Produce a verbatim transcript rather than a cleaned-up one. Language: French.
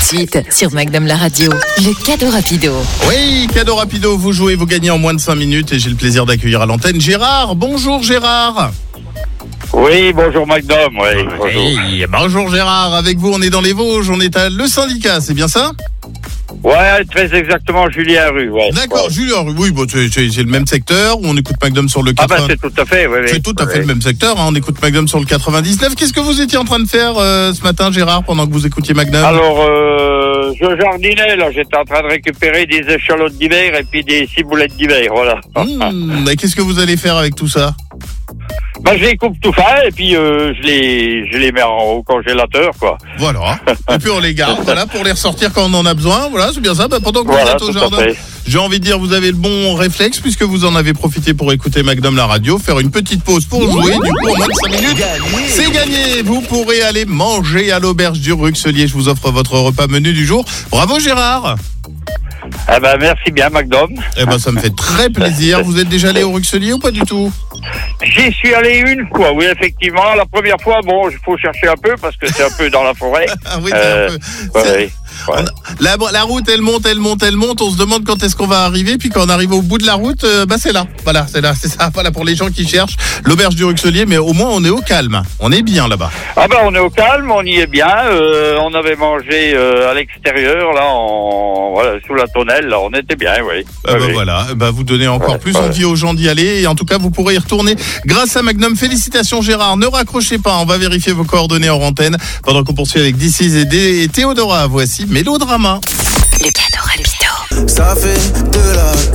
suite, sur Magnum la radio, le cadeau rapido. Oui, cadeau rapido, vous jouez, vous gagnez en moins de cinq minutes et j'ai le plaisir d'accueillir à l'antenne Gérard. Bonjour Gérard. Oui, bonjour Magnum, oui, bonjour. Oui, bonjour Gérard, avec vous on est dans les Vosges, on est à Le Syndicat, c'est bien ça? Ouais, très exactement, Julien Rue, ouais. D'accord, ouais. Julien Rue, oui, bon, c'est, c'est, c'est le même secteur, où on écoute Magnum sur le Ah quatre-vingts. bah c'est tout à fait, oui, oui. C'est tout à oui, fait oui. le même secteur, hein, on écoute Magnum sur le quatre-vingt-dix-neuf. Qu'est-ce que vous étiez en train de faire euh, ce matin Gérard, pendant que vous écoutiez Magnum? Alors, euh, je jardinais, là, j'étais en train de récupérer des échalotes d'hiver et puis des ciboulettes d'hiver, voilà. Mmh, et qu'est-ce que vous allez faire avec tout ça? Bah je les coupe tout fin et puis euh, je les je les mets en, au congélateur, quoi. Voilà, et puis on les garde, voilà, pour les ressortir quand on en a besoin, voilà, c'est bien ça. Bah, pendant que Voilà, vous êtes au tout à jardin, fait. j'ai envie de dire, vous avez le bon réflexe, puisque vous en avez profité pour écouter Magnum la radio, faire une petite pause pour jouer, du coup, en moins de cinq minutes, c'est gagné. Vous pourrez aller manger à l'auberge du Ruxelier, je vous offre votre repas menu du jour. Bravo Gérard. Eh ben merci bien Magnum. Eh ben ça me fait très plaisir. Vous êtes déjà allé au Ruxelier ou pas du tout? J'y suis allé une fois, oui, effectivement. La première fois, bon, il faut chercher un peu parce que c'est un peu dans la forêt. Ah oui, Euh, c'est un peu... ouais, c'est- ouais. Ouais. On a- La, la route, elle monte, elle monte, elle monte. On se demande quand est-ce qu'on va arriver. Puis quand on arrive au bout de la route, euh, bah c'est là. Voilà, c'est là, c'est ça. Voilà pour les gens qui cherchent l'auberge du Ruxelier. Mais au moins, on est au calme. On est bien là-bas. Ah ben on est au calme, on y est bien. Euh, on avait mangé euh, à l'extérieur, là, en voilà, sous la tonnelle, là, on était bien, oui. Euh, Oui, bah, oui. voilà, bah, vous donnez encore Ouais, plus ouais. envie aux gens d'y aller. Et en tout cas, vous pourrez y retourner grâce à Magnum. Félicitations Gérard. Ne raccrochez pas. On va vérifier vos coordonnées en antenne pendant qu'on poursuit avec D six et D et Théodora. Voici Mélodrama. Le cadeau rapido. Ça fait de la